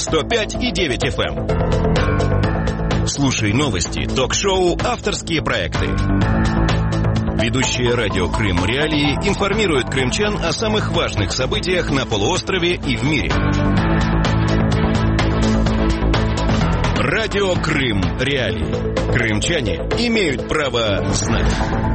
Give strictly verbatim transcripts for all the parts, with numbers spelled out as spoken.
сто пять и девять эф эм. Слушай новости, ток-шоу, авторские проекты. Ведущие радио Крым Реалии информируют крымчан о самых важных событиях на полуострове и в мире. Радио Крым Реалии. Крымчане имеют право знать.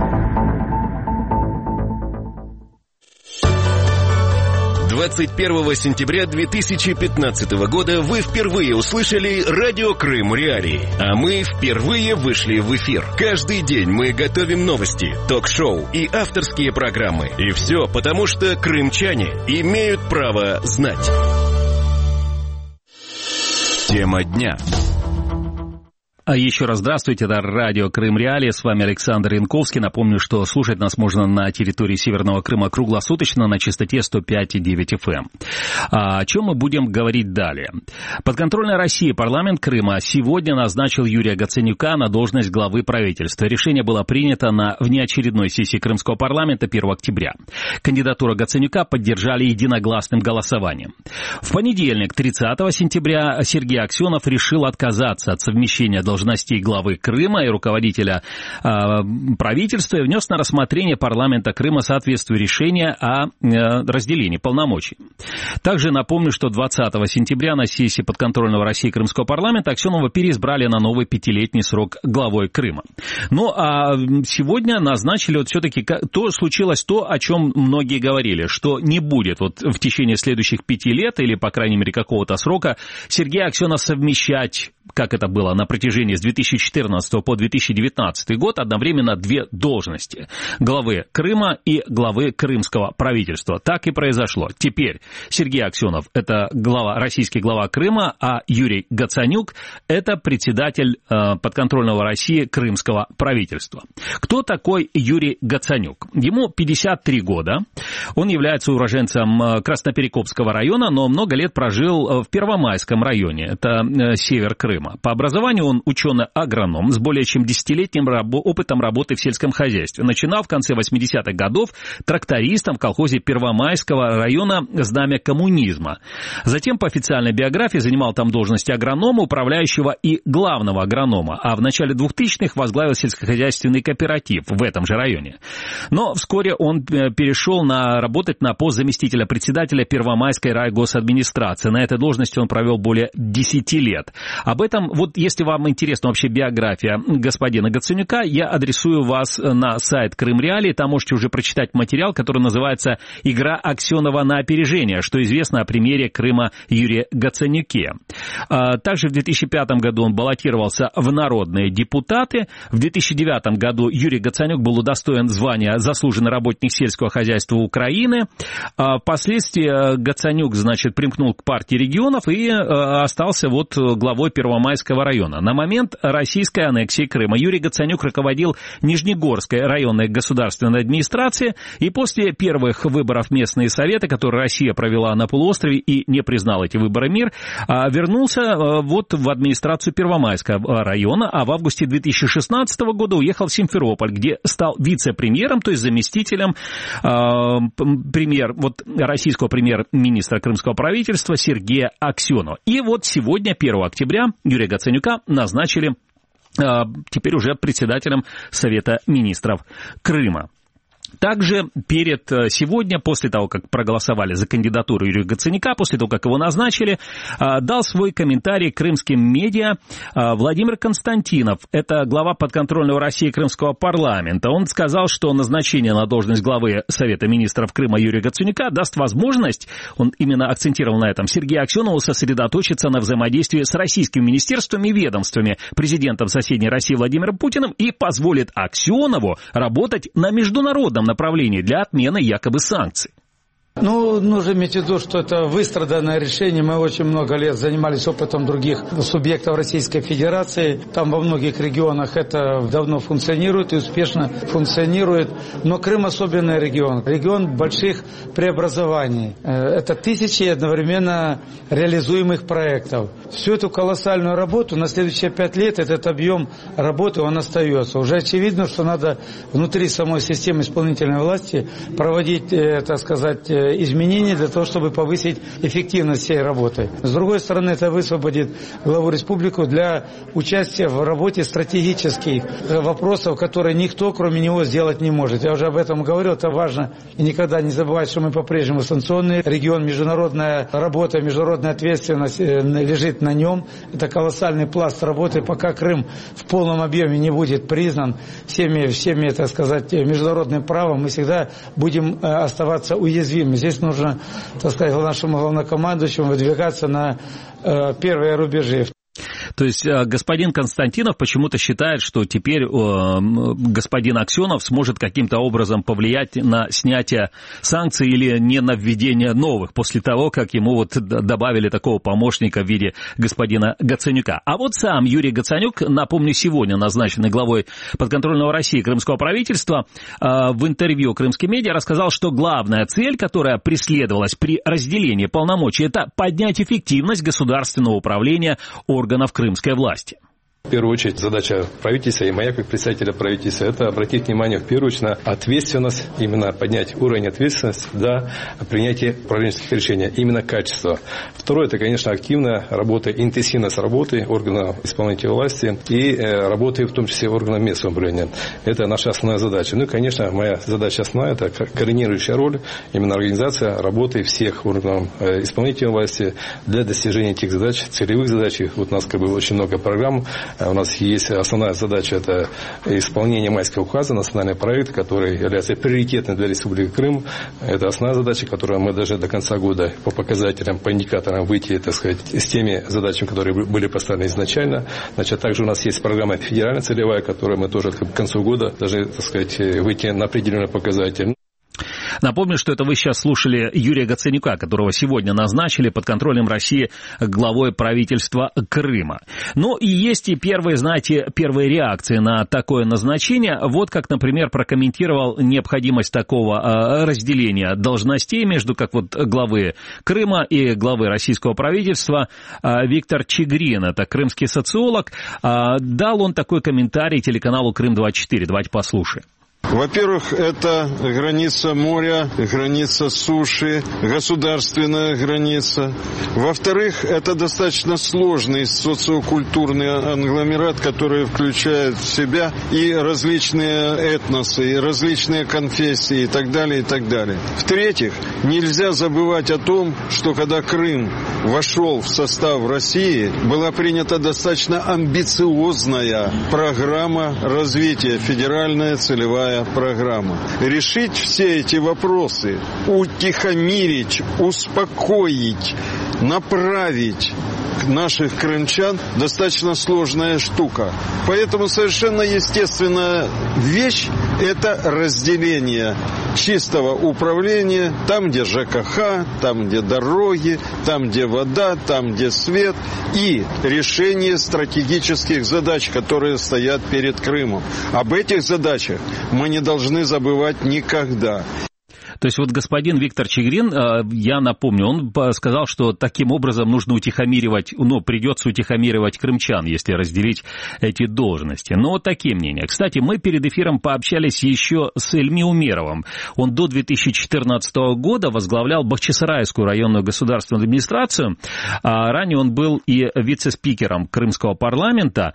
двадцать первого сентября две тысячи пятнадцатого года вы впервые услышали радио Крым Реалии, а мы впервые вышли в эфир. Каждый день мы готовим новости, ток-шоу и авторские программы. И все потому, что крымчане имеют право знать. Тема дня. Еще раз здравствуйте, это радио Крым Реалии, с вами Александр Янковский. Напомню, что слушать нас можно на территории Северного Крыма круглосуточно на частоте сто пять и девять эф эм. О чем мы будем говорить далее? Подконтрольная России парламент Крыма сегодня назначил Юрия Гаценюка на должность главы правительства. Решение было принято на внеочередной сессии Крымского парламента первого октября. Кандидатуру Гаценюка поддержали единогласным голосованием. В понедельник, тридцатого сентября, Сергей Аксенов решил отказаться от совмещения должностей должностей главы Крыма и руководителя э, правительства и внес на рассмотрение парламента Крыма соответствующее решение о э, разделении полномочий. Также напомню, что двадцатого сентября на сессии подконтрольного России Крымского парламента Аксенова переизбрали на новый пятилетний срок главой Крыма. Ну, а сегодня назначили вот все-таки, то случилось то, о чем многие говорили, что не будет вот в течение следующих пяти лет или, по крайней мере, какого-то срока Сергей Аксенов совмещать, как это было на протяжении с две тысячи четырнадцатого по две тысячи девятнадцатый год, одновременно две должности – главы Крыма и главы крымского правительства. Так и произошло. Теперь Сергей Аксенов – это глава, российский глава Крыма, а Юрий Гаценюк – это председатель э, подконтрольного России крымского правительства. Кто такой Юрий Гаценюк? Ему пятьдесят три года. Он является уроженцем Красноперекопского района, но много лет прожил в Первомайском районе. Это э, север Крыма. По образованию он ученый-агроном с более чем десятилетним рабо- опытом работы в сельском хозяйстве. Начинал в конце восьмидесятых годов трактористом в колхозе Первомайского района «Знамя коммунизма». Затем по официальной биографии занимал там должности агронома, управляющего и главного агронома, а в начале двухтысячных возглавил сельскохозяйственный кооператив в этом же районе. Но вскоре он перешел на работать на пост заместителя председателя Первомайской райгосадминистрации. На этой должности он провел более десяти лет. Об этом, вот если вам интересна вообще биография господина Гаценюка, я адресую вас на сайт Крым Реалии, там можете уже прочитать материал, который называется «Игра Аксенова на опережение», что известно о примере Крыма Юрия Гаценюке. Также в две тысячи пятом году он баллотировался в народные депутаты. В две тысячи девятом году Юрий Гаценюк был удостоен звания «Заслуженный работник сельского хозяйства Украины». Впоследствии Гаценюк, значит, примкнул к партии регионов и остался вот главой Первомайского района. На момент российской аннексии Крыма Юрий Гаценюк руководил Нижнегорской районной государственной администрацией, и после первых выборов местные советы, которые Россия провела на полуострове и не признал эти выборы мир, вернулся вот в администрацию Первомайского района, а в августе две тысячи шестнадцатого года уехал в Симферополь, где стал вице-премьером, то есть заместителем премьер, вот, российского премьер-министра крымского правительства Сергея Аксенова. И вот сегодня, первого октября, Юрия Гаценюка назначили а, теперь уже председателем Совета министров Крыма. Также перед сегодня, после того, как проголосовали за кандидатуру Юрия Гаценюка, после того, как его назначили, дал свой комментарий крымским медиа Владимир Константинов. Это глава подконтрольного России Крымского парламента. Он сказал, что назначение на должность главы Совета министров Крыма Юрия Гаценюка даст возможность, он именно акцентировал на этом, Сергею Аксенову сосредоточиться на взаимодействии с российскими министерствами и ведомствами, президентом соседней России Владимиром Путиным, и позволит Аксенову работать на международном направлении для отмены якобы санкций. Ну, нужно иметь в виду, что это выстраданное решение. Мы очень много лет занимались опытом других субъектов Российской Федерации. Там во многих регионах это давно функционирует и успешно функционирует. Но Крым особенный регион. Регион больших преобразований. Это тысячи одновременно реализуемых проектов. всю эту колоссальную работу на следующие пять лет этот объем работы, он остается. Уже очевидно, что надо внутри самой системы исполнительной власти проводить, э, так сказать, э, изменения для того, чтобы повысить эффективность всей работы. С другой стороны, это высвободит главу республики для участия в работе стратегических вопросов, которые никто, кроме него, сделать не может. Я уже об этом говорил, это важно. И никогда не забывать, что мы по-прежнему санкционный регион, международная работа, международная ответственность лежит на нем. Это колоссальный пласт работы. Пока Крым в полном объеме не будет признан всеми, всеми, так сказать, международным правом, мы всегда будем оставаться уязвимыми. Здесь нужно, так сказать, нашему главнокомандующему выдвигаться на э, первые рубежи. То есть господин Константинов почему-то считает, что теперь господин Аксенов сможет каким-то образом повлиять на снятие санкций или не на введение новых, после того, как ему вот добавили такого помощника в виде господина Гаценюка. А вот сам Юрий Гаценюк, напомню, сегодня назначенный главой подконтрольного России крымского правительства, в интервью «Крымским медиа» рассказал, что главная цель, которая преследовалась при разделении полномочий, это поднять эффективность государственного управления органов крымской власти. В первую очередь задача правительства и моя как представителя правительства — это обратить внимание в первую очередь на ответственность, именно поднять уровень ответственности до принятия управленческих решений, именно качество. Второе — это, конечно, активная работа, интенсивность работы органов исполнительной власти и работы, в том числе органов местного управления. Это наша основная задача. Ну и, конечно, моя задача основная — это координирующая роль, именно организация работы всех органов исполнительной власти для достижения этих задач, целевых задач. Вот у нас как бы очень много программ. У нас есть основная задача — это исполнение Майского указа, национальный проект, который является приоритетным для Республики Крым. Это основная задача, которую мы должны до конца года по показателям, по индикаторам выйти, так сказать, с теми задачами, которые были поставлены изначально. Значит, также у нас есть программа федеральная целевая, которую мы тоже к концу года должны, так сказать, выйти на определенный показатель. Напомню, что это вы сейчас слушали Юрия Гаценюка, которого сегодня назначили под контролем России главой правительства Крыма. Ну и есть и первые, знаете, первые реакции на такое назначение. Вот как, например, прокомментировал необходимость такого разделения должностей между как вот главы Крыма и главы российского правительства Виктор Чигрин, это крымский социолог. Дал он такой комментарий телеканалу Крым двадцать четыре. Давайте послушаем. Во-первых, это граница моря, граница суши, государственная граница. Во-вторых, это достаточно сложный социокультурный англомерат, который включает в себя и различные этносы, и различные конфессии, и так далее, и так далее. В-третьих, нельзя забывать о том, что когда Крым вошел в состав России, была принята достаточно амбициозная программа развития, федеральная целевая программа. Решить все эти вопросы, утихомирить, успокоить, направить наших крымчан достаточно сложная штука. Поэтому совершенно естественная вещь – это разделение чистого управления, там, где ЖКХ, там, где дороги, там, где вода, там, где свет, и решение стратегических задач, которые стоят перед Крымом. Об этих задачах мы не должны забывать никогда. То есть вот господин Виктор Чигрин, я напомню, он сказал, что таким образом нужно утихомиривать, ну, придется утихомиривать крымчан, если разделить эти должности. Но вот такие мнения. Кстати, мы перед эфиром пообщались еще с Эльми Умеровым. Он до две тысячи четырнадцатого года возглавлял Бахчисарайскую районную государственную администрацию. Ранее он был и вице-спикером Крымского парламента.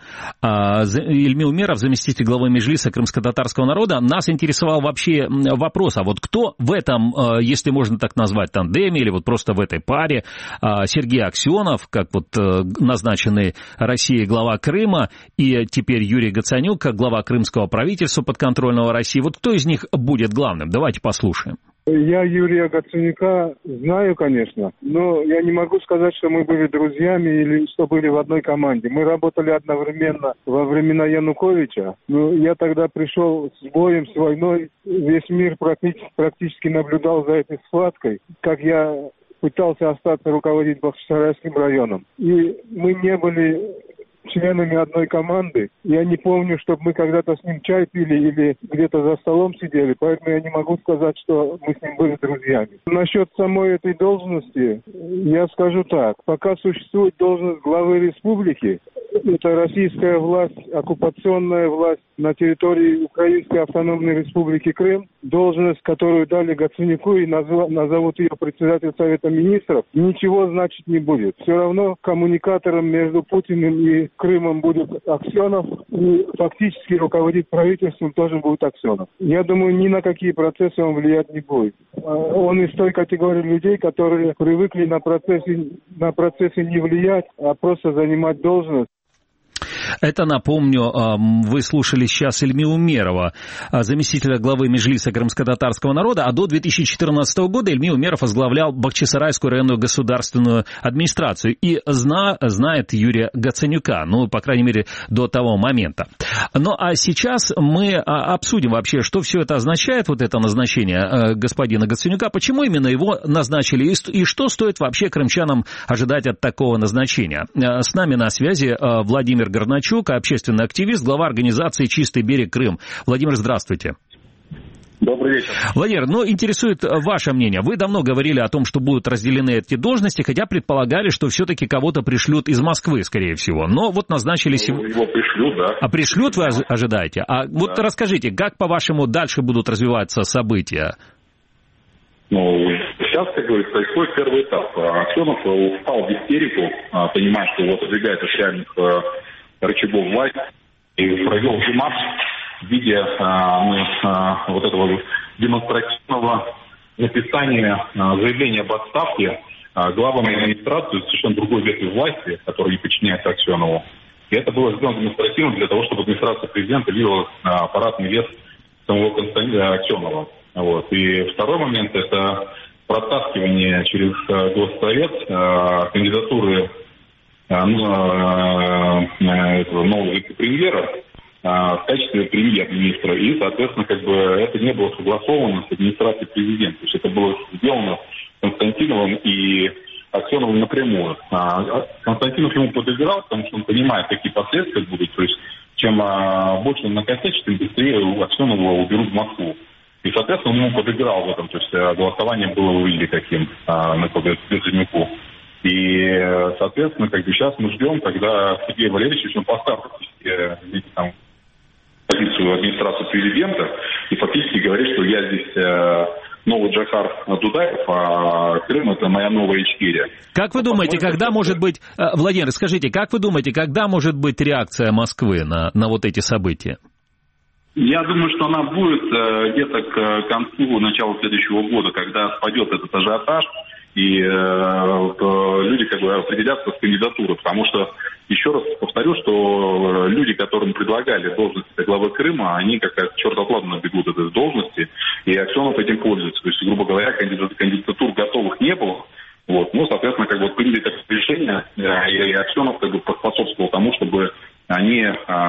Эльми Умеров, заместитель главы Меджлиса крымско-татарского народа. Нас интересовал вообще вопрос, а вот кто в этом, если можно так назвать, тандеме или вот просто в этой паре, Сергей Аксенов, как вот назначенный Россией глава Крыма, и теперь Юрий Гаценюк, как глава крымского правительства подконтрольного России. Вот кто из них будет главным? Давайте послушаем. Я Юрия Гаценюка знаю, конечно, но я не могу сказать, что мы были друзьями или что были в одной команде. Мы работали одновременно во времена Януковича. Но я тогда пришел с боем, с войной. Весь мир практически, практически наблюдал за этой схваткой, как я пытался остаться руководить Бахчисарайским районом. И мы не были членами одной команды. Я не помню, чтобы мы когда-то с ним чай пили или где-то за столом сидели, поэтому я не могу сказать, что мы с ним были друзьями. Насчет самой этой должности, я скажу так. Пока существует должность главы республики, это российская власть, оккупационная власть на территории Украинской автономной республики Крым, должность, которую дали Гаценюку и назов, назовут ее председатель Совета Министров, ничего значить не будет. Все равно коммуникатором между Путиным и Крымом будет Аксенов, и фактически руководить правительством тоже будет Аксенов. Я думаю, ни на какие процессы он влиять не будет. Он из той категории людей, которые привыкли на процессы, на процессы не влиять, а просто занимать должность. Это, напомню, вы слушали сейчас Ильми Умерова, заместителя главы Меджлиса крымско-татарского народа, а до две тысячи четырнадцатого года Ильми Умеров возглавлял Бахчисарайскую районную государственную администрацию и зна, знает Юрия Гаценюка, ну, по крайней мере, до того момента. Ну, а сейчас мы обсудим вообще, что все это означает, вот это назначение господина Гаценюка, почему именно его назначили и что стоит вообще крымчанам ожидать от такого назначения. С нами на связи Владимир Горначук, общественный активист, глава организации «Чистый берег Крым». Владимир, здравствуйте. Добрый вечер. Владимир, ну, интересует ваше мнение. Вы давно говорили о том, что будут разделены эти должности, хотя предполагали, что все-таки кого-то пришлют из Москвы, скорее всего. Но вот назначили... Ну, его пришлют, да. А пришлют вы ожидаете? А вот да. Расскажите, как, по-вашему, дальше будут развиваться события? Ну, сейчас, как говорится, происходит первый этап. Аксенов упал в истерику, понимая, что его отодвигает от реальных рычагов власти, и провел демарш в виде а, вот этого демонстративного написания а, заявления об отставке а, главами администрации совершенно другой ветви власти, которая не подчиняется Аксенову. И это было сделано демонстративно для того, чтобы администрация президента видела а, аппаратный вес самого Константина Аксенова. Вот. И второй момент – это протаскивание через а, Госсовет а, кандидатуры этого нового вице-премьера в качестве премьер-министра. И, соответственно, как бы это не было согласовано с администрацией президента. То есть это было сделано Константиновым и Аксеновым напрямую. Константинов ему подыграл, потому что он понимает, какие последствия будут. То есть чем больше он накосячит, тем быстрее у Аксенова уберут в Москву. И, соответственно, он ему подыграл в этом. То есть голосование было в виде каким на Гаценюку. И, соответственно, как бы сейчас мы ждем, когда Сергей Валерьевич он поставит там позицию администрации президента и фактически говорит, что я здесь э, новый Джохар Дудаев, а Крым — это моя новая Ичкерия. Как вы думаете, когда может быть... Владимир, скажите, как вы думаете, когда может быть реакция Москвы на, на вот эти события? Я думаю, что она будет э, где-то к концу, началу следующего года, когда спадет этот ажиотаж, и э, люди как бы определятся с кандидатурой, потому что, еще раз повторю, что люди, которым предлагали должность главы Крыма, они как чертоплатно бегут от этой должности, и Аксенов этим пользуется. То есть, грубо говоря, кандидатур готовых не было, вот, ну, соответственно, как бы приняли такое решение, и Аксенов как бы поспособствовал тому, чтобы они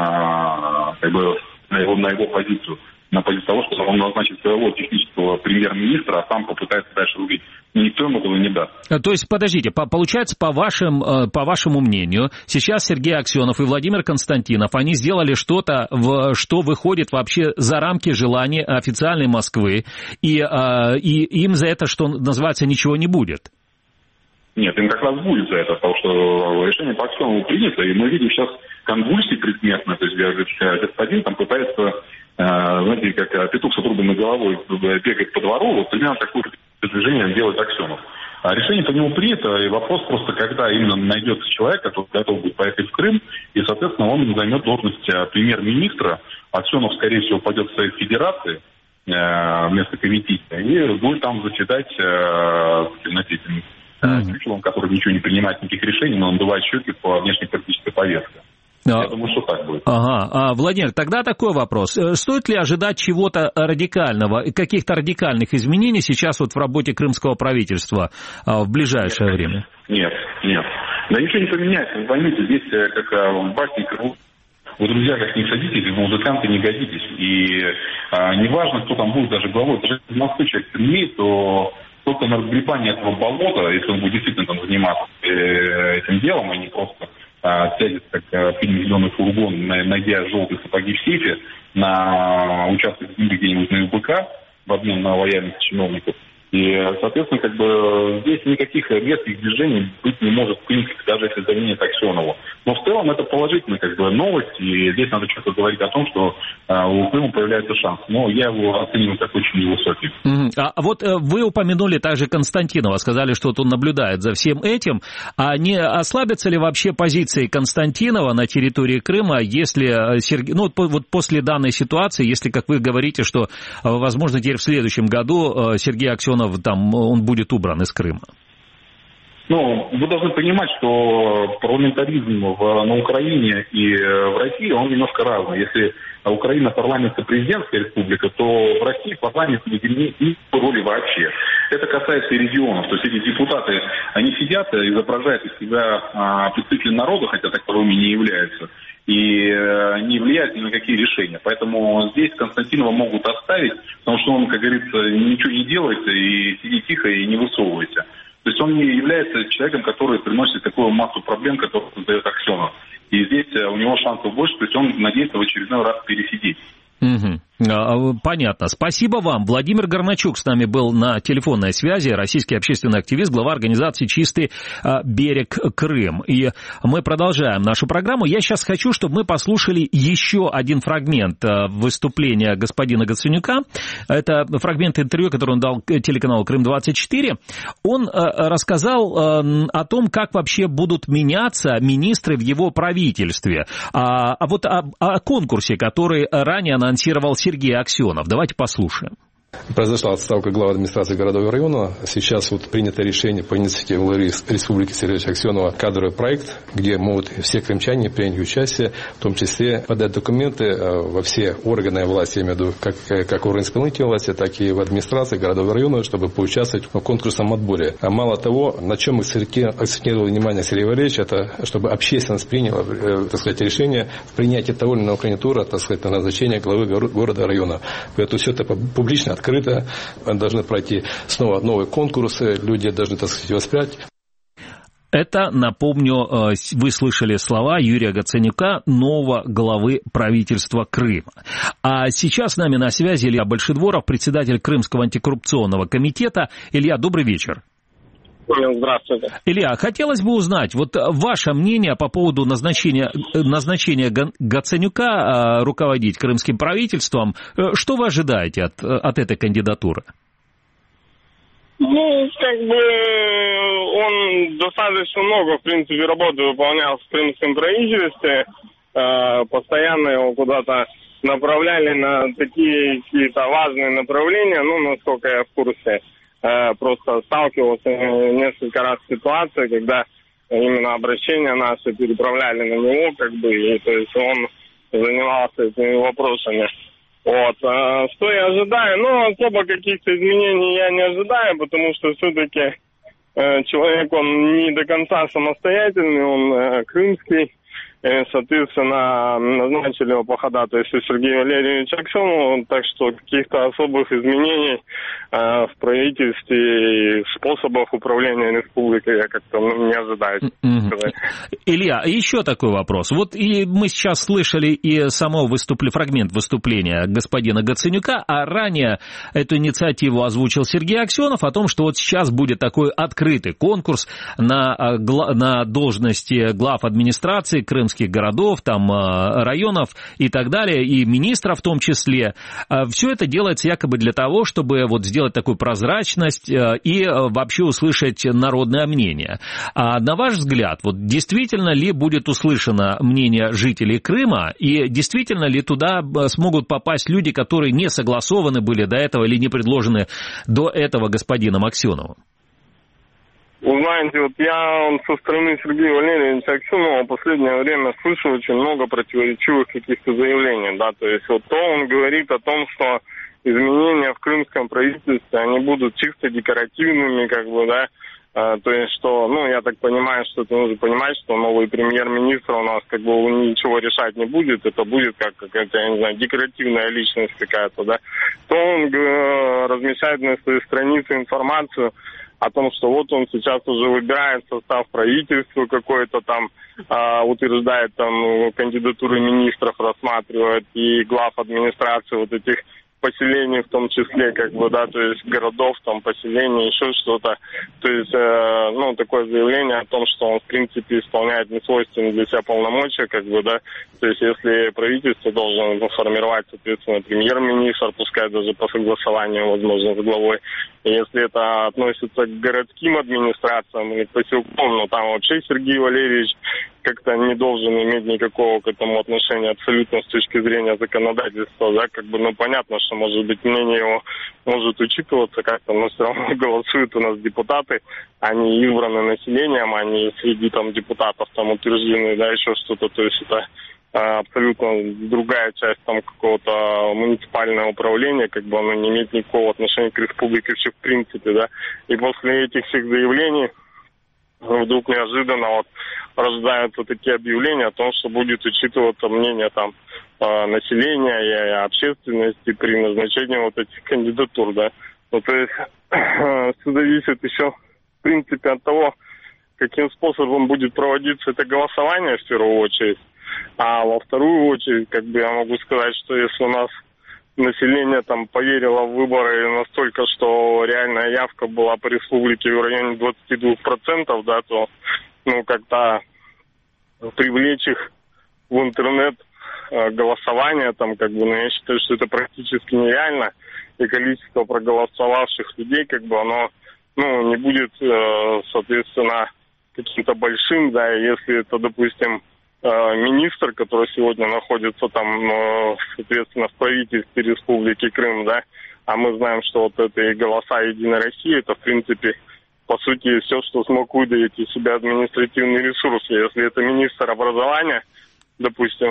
а, как бы на его, на его позицию, на позицию того, что он назначит своего технического премьер-министра, а сам попытается дальше рулить. Никто ему этого не даст. То есть, подождите, по, получается, по, вашим, по вашему мнению, сейчас Сергей Аксенов и Владимир Константинов, они сделали что-то, в, что выходит вообще за рамки желаний официальной Москвы, и, и им за это, что называется, ничего не будет? Нет, им как раз будет за это, потому что решение по Аксенову принято, и мы видим сейчас конвульсии предметные, то есть господин там пытается, знаете, как петух с отрубленной головой бегать по двору, вот примерно такое движение делает Аксенов. А решение по нему принято, и вопрос просто, когда именно найдется человек, который готов будет поехать в Крым, и, соответственно, он займет должность премьер-министра. Аксенов, скорее всего, пойдет в Совет Федерации вместо комитета, и будет там заседать, знаете, ключевым, который ничего не принимает, никаких решений, но надувает щеки по внешнеполитической повестке. А, Я думаю, что так будет. Ага. А, Владимир, тогда такой вопрос. Стоит ли ожидать чего-то радикального, каких-то радикальных изменений сейчас вот в работе крымского правительства а, в ближайшее нет, время? Нет, нет. Да ничего не поменяется. Вы поймите, здесь как в басне вы, друзья, как не садитесь, вы музыканты не годитесь. И а, неважно, кто там будет даже главой, даже если Москвы человек имеет, то только на разгребание этого болота, если он будет действительно там заниматься э, этим делом, а не просто сядет как фильм «Зеленый фургон», найдя желтые сапоги в сейфе на участок где-нибудь на ЮБК в обмен на лояльность чиновников. И, соответственно, как бы здесь никаких резких движений быть не может, в принципе, даже если заменить Аксенову. Но в целом это положительная как бы новость, и здесь надо четко говорить о том, что а, у Крыма появляется шанс. Но я его оцениваю как очень невысокий. Mm-hmm. А вот вы упомянули также Константинова, сказали, что он наблюдает за всем этим. А не ослабятся ли вообще позиции Константинова на территории Крыма, если Сергей, ну вот после данной ситуации, если, как вы говорите, что, возможно, теперь в следующем году Сергей Аксенов там, он будет убран из Крыма? Ну, вы должны понимать, что парламентаризм в, на Украине и в России, он немножко разный. Если Украина парламентско-президентская республика, то в России парламент не имеет никакой роли вообще. Это касается и регионов. То есть эти депутаты, они сидят и изображают из себя а, представителей народа, хотя таковыми не являются, и а, не влияют ни на какие решения. Поэтому здесь Константинова могут оставить, потому что он, как говорится, ничего не делает и сидит тихо и не высовывается. То есть он не является человеком, который приносит такую массу проблем, которую создает Аксенов. И здесь у него шансов больше, то есть он надеется в очередной раз пересидеть. Угу. Понятно. Спасибо вам. Владимир Горначук с нами был на телефонной связи, российский общественный активист, глава организации «Чистый берег Крым». И мы продолжаем нашу программу. Я сейчас хочу, чтобы мы послушали еще один фрагмент выступления господина Гаценюка. Это фрагмент интервью, который он дал телеканалу Крым двадцать четыре. Он рассказал о том, как вообще будут меняться министры в его правительстве. А, а вот о, о конкурсе, который ранее анонсировал Сергей Аксенов. Давайте послушаем. Произошла отставка главы администрации городов и района. Сейчас вот принято решение по инициативе главы Республики Сергея Аксенова кадровый проект, где могут все крымчане принять участие, в том числе подать документы во все органы власти, я имею в виду, как, как органы исполнительной власти, так и в администрации городов и районов, чтобы поучаствовать в конкурсном отборе. А мало того, на чем акцентировал внимание Сергей Валерьевич, это чтобы общественность приняла, так сказать, решение в принятии того или иного кандидатуры, так сказать, на назначение главы города и района. Поэтому все это публично, открыто, должны пройти снова новые конкурсы, люди должны, так сказать, воспрять. Это, напомню, вы слышали слова Юрия Гаценюка, нового главы правительства Крыма. А сейчас с нами на связи Илья Большедворов, председатель Крымского антикоррупционного комитета. Илья, добрый вечер. Здравствуйте. Илья, хотелось бы узнать, вот ваше мнение по поводу назначения, назначения Гаценюка руководить крымским правительством. Что вы ожидаете от, от этой кандидатуры? Ну, как бы он достаточно много, в принципе, работы выполнял в крымском правительстве. Постоянно его куда-то направляли на такие какие-то важные направления, ну, насколько я в курсе. Просто сталкивался несколько раз с ситуацией, когда именно обращения наши переправляли на него, как бы, и то есть он занимался этими вопросами. Вот. Что я ожидаю? Ну, особо каких-то изменений я не ожидаю, потому что все-таки человек, он не до конца самостоятельный, он крымский. Соответственно, назначили его по ходатайству Сергея Валерьевича Аксенова, так что каких-то особых изменений э, в правительстве и способах управления республикой я как-то ну, не ожидаю. Mm-hmm. Илья, еще такой вопрос. Вот и мы сейчас слышали и само выступление, фрагмент выступления господина Гаценюка, а ранее эту инициативу озвучил Сергей Аксенов о том, что вот сейчас будет такой открытый конкурс на, на должности глав администрации крымских городов, там, районов и так далее, и министров в том числе. Все это делается якобы для того, чтобы вот сделать такую прозрачность и вообще услышать народное мнение. А на ваш взгляд, вот действительно ли будет услышано мнение жителей Крыма, и действительно ли туда смогут попасть люди, которые не согласованы были до этого или не предложены до этого господином Аксеновым? Вы знаете, вот я со стороны Сергея Валерьевича Аксенова в последнее время слышу очень много противоречивых каких-то заявлений, да, то есть вот то он говорит о том, что изменения в крымском правительстве, они будут чисто декоративными, как бы, да, а, то есть что, ну, я так понимаю, что это нужно понимать, что новый премьер-министр у нас, как бы, ничего решать не будет, это будет как какая-то, я не знаю, декоративная личность какая-то, да, то он размещает на своей странице информацию о том, что вот он сейчас уже выбирает состав правительства какой-то там, э, утверждает там кандидатуры министров, рассматривает и глав администрации вот этих поселений в том числе, как бы, да, то есть городов, там, поселений, еще что-то. То есть, э, ну, такое заявление о том, что он, в принципе, исполняет несвойственные для себя полномочия, как бы, да. То есть, если правительство должно формировать, соответственно, премьер-министр, пускай даже по согласованию, возможно, с главой. И если это относится к городским администрациям или к поселкам, ну, там вообще Сергей Валерьевич как-то не должен иметь никакого к этому отношения абсолютно с точки зрения законодательства, да, как бы, ну, понятно, что, может быть, мнение его может учитываться как-то, но все равно голосуют у нас депутаты, они избраны населением, они среди, там, депутатов, там, утверждены, да, еще что-то, то есть это абсолютно другая часть, там, какого-то муниципального управления, как бы, оно не имеет никакого отношения к республике вообще в принципе, да, и после этих всех заявлений вдруг неожиданно вот рождаются такие объявления о том, что будет учитываться мнение там населения и общественности при назначении вот этих кандидатур, да. Ну, то есть все зависит еще, в принципе, от того, каким способом будет проводиться это голосование, в первую очередь. А во вторую очередь, как бы я могу сказать, что если у нас население там поверило в выборы настолько, что реальная явка была по республике в районе двадцать два процента, да, то, ну, как-то привлечь их в интернет голосование, там, как бы, ну, я считаю, что это практически нереально, и количество проголосовавших людей, как бы, оно, ну, не будет, соответственно, каким-то большим, да, если это, допустим, министр, который сегодня находится там, соответственно, в правительстве Республики Крым, да, а мы знаем, что вот это и голоса Единой России, это, в принципе, по сути, все, что смог выдавить из себя административные ресурсы. Если это министр образования, допустим,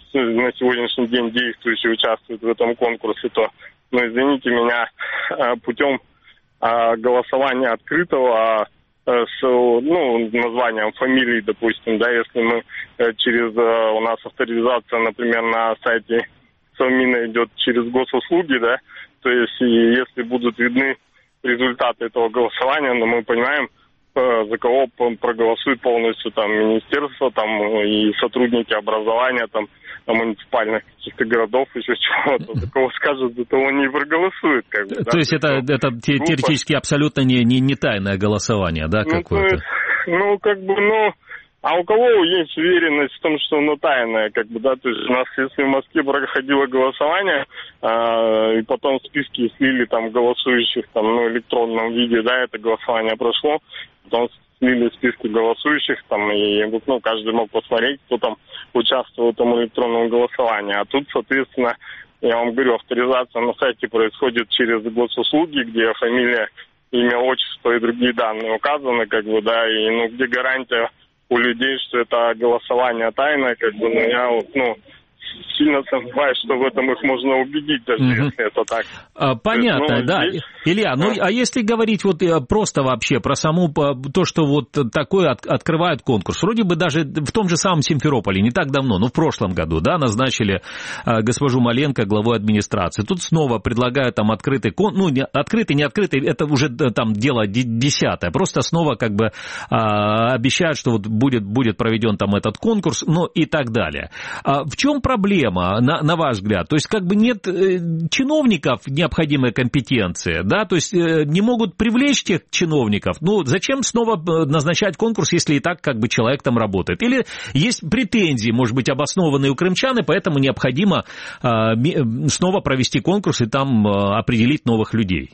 на сегодняшний день действующий участвует в этом конкурсе, то, ну, извините меня, путем голосования открытого, с, ну, названием фамилии, допустим, да, если мы через, у нас авторизация, например, на сайте Совмина идет через госуслуги, да, то есть, и если будут видны результаты этого голосования, но мы понимаем, за кого проголосует полностью там министерство, там и сотрудники образования, там муниципальных каких-то городов, еще чего-то, за кого скажут, за того не проголосует. Как бы, то да? есть это, это теоретически абсолютно не, не, не тайное голосование, да, ну, какое-то? Есть, ну, как бы, ну, а у кого есть уверенность в том, что оно тайное, как бы, да, то есть у нас, если в Москве проходило голосование, э, и потом списки слили там голосующих там, ну, в электронном виде, да, это голосование прошло, потом слили списки голосующих там, и, ну, каждый мог посмотреть, кто там участвовал в этом электронном голосовании. А тут, соответственно, я вам говорю, авторизация на сайте происходит через госуслуги, где фамилия, имя, отчество и другие данные указаны, как бы, да, и, ну, где гарантия у людей, что это голосование тайное, как бы, ну, я вот, ну, сильно сомневаюсь, что в этом их можно убедить, даже угу. если это так. А, понятно, есть, ну, да. Здесь... Илья, ну, а если говорить вот просто вообще про саму, то, что вот такое от, открывают конкурс, вроде бы даже в том же самом Симферополе, не так давно, ну, в прошлом году, да, назначили а, госпожу Маленко главой администрации. Тут снова предлагают там открытый конкурс, ну, не, открытый, не открытый, это уже там дело десятое, просто снова как бы а, обещают, что вот будет, будет проведен там этот конкурс, ну, и так далее. А в чем проблема? Проблема, на, на ваш взгляд? То есть, как бы нет э, чиновников необходимой компетенции, да, то есть э, не могут привлечь тех чиновников. Ну, зачем снова назначать конкурс, если и так, как бы, человек там работает? Или есть претензии, может быть, обоснованные у крымчан, и поэтому необходимо э, снова провести конкурс и там э, определить новых людей?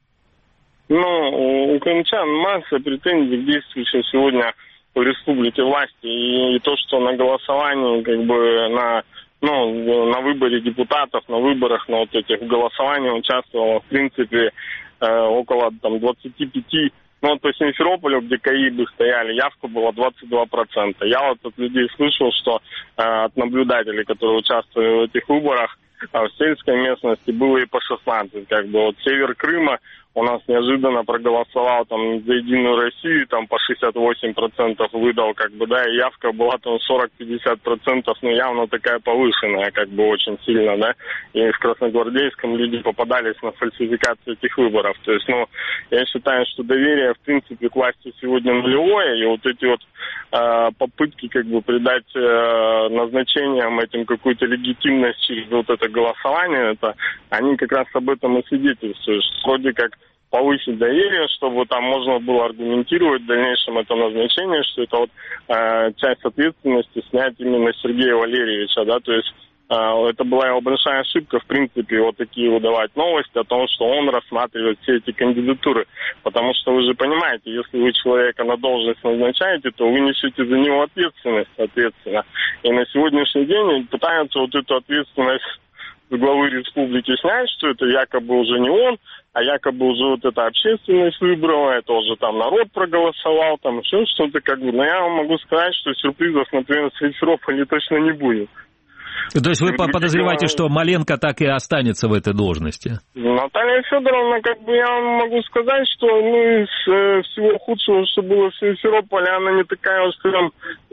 Ну, у крымчан масса претензий к действующим сегодня в республике власти. И, и то, что на голосовании, как бы, на... Ну, на выборе депутатов, на выборах, на вот этих голосованиях участвовало, в принципе, э, около там двадцать пять, ну, вот по Симферополю, где КАИБы стояли, явка была двадцать два процента. Я вот от людей слышал, что э, от наблюдателей, которые участвовали в этих выборах, э, в сельской местности было и по шестнадцать. Как бы вот север Крыма, у нас неожиданно проголосовал там за Единую Россию, там по шестьдесят восемь процентов выдал, как бы, да, и явка была там сорок-пятьдесят процентов, но явно такая повышенная, как бы, очень сильно, да, и в Красногвардейском люди попадались на фальсификацию этих выборов. То есть, ну, я считаю, что доверие, в принципе, к власти сегодня нулевое, и вот эти вот э, попытки, как бы, придать э, назначениям этим какую-то легитимность через вот это голосование, это, они как раз об этом и свидетельствуют. Вроде как повысить доверие, чтобы там можно было аргументировать в дальнейшем это назначение, что это вот э, часть ответственности снять именно Сергея Валерьевича, да, то есть э, это была его большая ошибка, в принципе, вот такие выдавать новости о том, что он рассматривает все эти кандидатуры, потому что вы же понимаете, если вы человека на должность назначаете, то вы несете за него ответственность, соответственно, и на сегодняшний день пытаются вот эту ответственность с главы республики снять, что это якобы уже не он, а якобы уже вот эта общественность выбрала, это уже там народ проголосовал, там еще что-то, как бы. Но я вам могу сказать, что сюрпризов, например, в Симферополе точно не будет. То есть вы подозреваете, что Маленко так и останется в этой должности? Наталья Федоровна, как бы я вам могу сказать, что ну, из э, всего худшего, что было в Симферополе, она не такая уж прям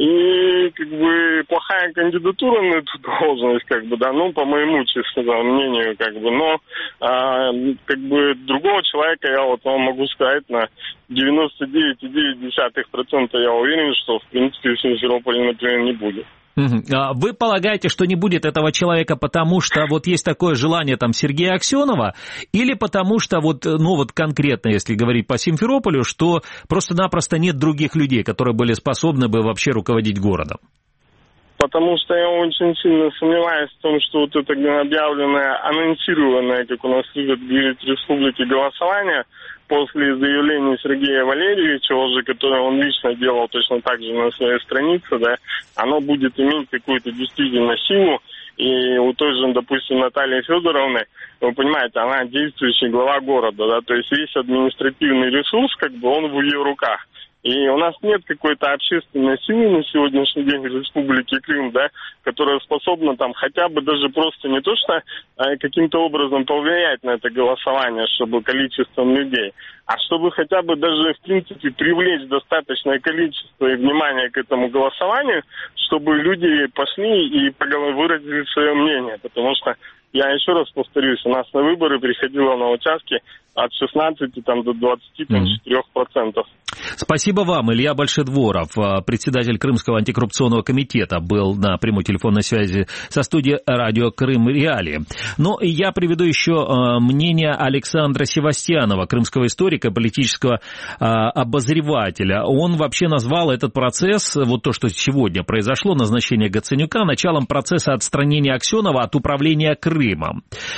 и как бы плохая кандидатура на эту должность, как бы, да, ну, по моему честному мнению, как бы, но э, как бы другого человека я вот вам могу сказать на девяносто девять целых девять десятых процента я уверен, что в принципе в Симферополе, например, не будет. Вы полагаете, что не будет этого человека, потому что вот есть такое желание там Сергея Аксенова, или потому что вот, ну вот конкретно, если говорить по Симферополю, что просто-напросто нет других людей, которые были способны бы вообще руководить городом? Потому что я очень сильно сомневаюсь в том, что вот это объявленное, анонсированное, как у нас любят говорить в республике, голосование после заявления Сергея Валерьевича, уже, которое он лично делал точно так же на своей странице, да, оно будет иметь какую-то действительно силу. И у той же, допустим, Натальи Федоровны, вы понимаете, она действующий глава города, да, то есть весь административный ресурс, как бы, он в ее руках. И у нас нет какой-то общественной силы на сегодняшний день в Республике Крым, да, которая способна там хотя бы даже просто не то, что а, каким-то образом повлиять на это голосование, чтобы количеством людей, а чтобы хотя бы даже, в принципе, привлечь достаточное количество и внимание к этому голосованию, чтобы люди пошли и выразили свое мнение, потому что я еще раз повторюсь, у нас на выборы приходило на участки от шестнадцати там, до двадцати четырёх процентов. Спасибо вам. Илья Большедворов, председатель Крымского антикоррупционного комитета, был на прямой телефонной связи со студией радио Крым Реалии. Ну, и я приведу еще мнение Александра Севастьянова, крымского историка, политического обозревателя. Он вообще назвал этот процесс, вот то, что сегодня произошло, назначение Гаценюка, началом процесса отстранения Аксенова от управления Крымом.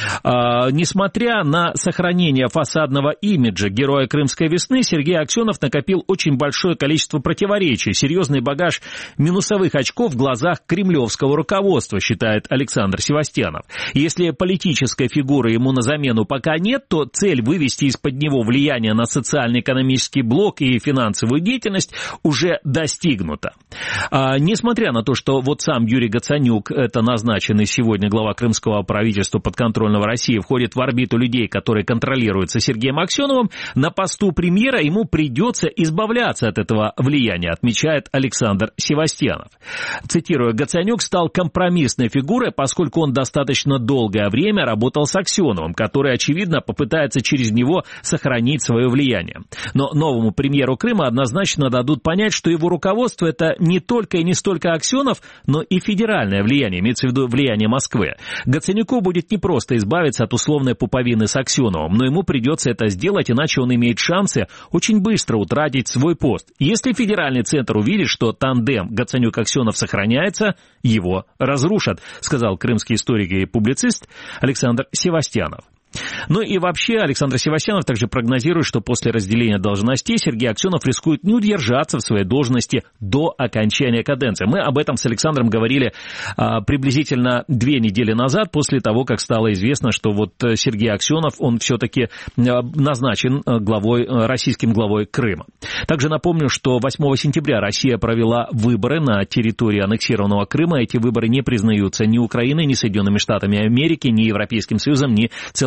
Несмотря на сохранение фасадного имиджа героя Крымской весны, Сергей Аксенов накопил очень большое количество противоречий, серьезный багаж минусовых очков в глазах кремлевского руководства, считает Александр Севастьянов. Если политической фигуры ему на замену пока нет, то цель вывести из-под него влияние на социально-экономический блок и финансовую деятельность уже достигнута. А, несмотря на то, что вот сам Юрий Гаценюк, это назначенный сегодня глава крымского правительства подконтрольного России, входит в орбиту людей, которые контролируются Сергеем Аксеновым, на посту премьера ему придется избавляться от этого влияния, отмечает Александр Севастьянов. Цитирую, Гаценюк стал компромиссной фигурой, поскольку он достаточно долгое время работал с Аксеновым, который, очевидно, попытается через него сохранить свое влияние. Но новому премьеру Крыма однозначно дадут понять, что его руководство — это не только и не столько Аксенов, но и федеральное влияние, имеется в виду влияние Москвы. Гаценюку будет непросто избавиться от условной пуповины с Аксеновым, но ему придется это сделать, иначе он имеет шансы очень быстро утратить свой пост. Если федеральный центр увидит, что тандем Гаценюк-Аксенов сохраняется, его разрушат, сказал крымский историк и публицист Александр Севастьянов. Ну и вообще Александр Севастьянов также прогнозирует, что после разделения должностей Сергей Аксенов рискует не удержаться в своей должности до окончания каденции. Мы об этом с Александром говорили а, приблизительно две недели назад, после того, как стало известно, что вот Сергей Аксенов, он все-таки назначен главой, российским главой Крыма. Также напомню, что восьмого сентября Россия провела выборы на территории аннексированного Крыма. Эти выборы не признаются ни Украиной, ни Соединенными Штатами Америки, ни Европейским Союзом, ни целым рядом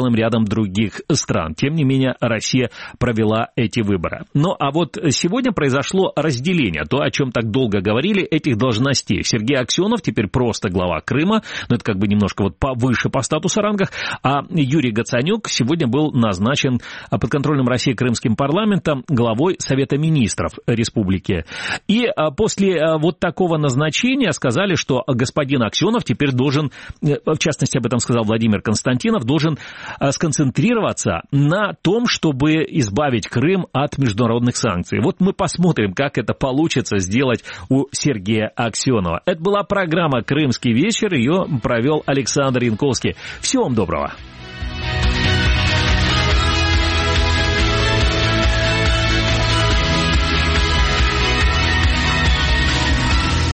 других стран. Тем не менее, Россия провела эти выборы. Ну, а вот сегодня произошло разделение, то, о чем так долго говорили, этих должностей. Сергей Аксенов теперь просто глава Крыма, но это как бы немножко вот повыше по статусу рангах, а Юрий Гацанюк сегодня был назначен подконтрольным России Крымским парламентом главой Совета министров республики. И после вот такого назначения сказали, что господин Аксенов теперь должен, в частности, об этом сказал Владимир Константинов, должен сконцентрироваться на том, чтобы избавить Крым от международных санкций. Вот мы посмотрим, как это получится сделать у Сергея Аксенова. Это была программа «Крымский вечер», ее провел Александр Янковский. Всего вам доброго.